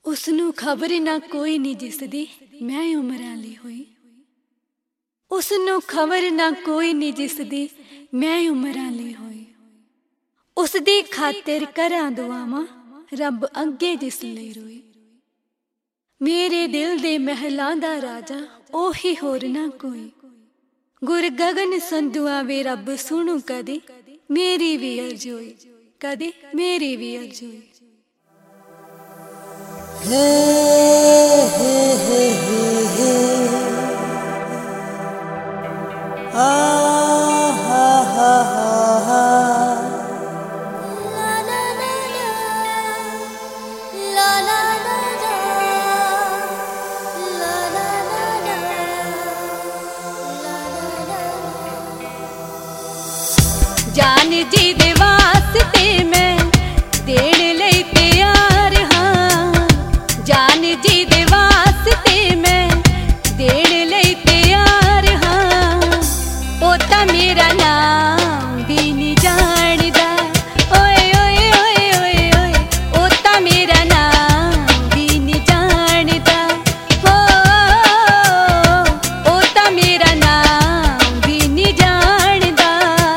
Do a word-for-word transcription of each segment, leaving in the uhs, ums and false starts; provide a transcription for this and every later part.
उसनू खबर ना कोई नहीं जिसदी मैं उमरां लई होई। उसनू खबर ना कोई नहीं जिसदी मैं उमरां लई होई। उसदी खातिर करां दुआवां रब अगे जिस लई रोई। मेरे दिल दे महलां दा राजा ओही होर ना कोई। गुर गगन संधुआ वे रब सुनू कदे मेरी भी अर्ज होई। कदे मेरी भी अर्ज होई। हे हे हे हे आ हा हा हा ला ला ला ला ला ला ला ला जान जी दे वास्ते मैं देण लई तैयार हां। जान जी दे वास्ते मैं देण लई तैयार हां। ओ तां मेरा नाम भी नहीं जानदा। ओए ओए ओए ओए ओए ओ तां मेरा नाम भी नहीं जानदा। हो ओ तां मेरा नाम भी नहीं जानदा।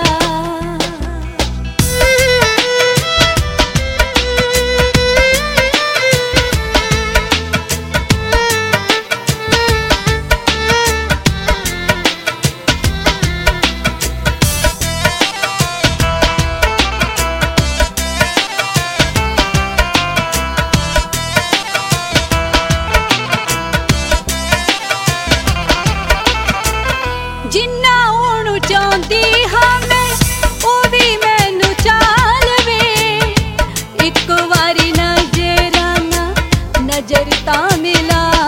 जिन्ना ओनू चाहती हाँ मैं ओ भी मैनू चाल वे। एक बारी नजराना नजर तां मिला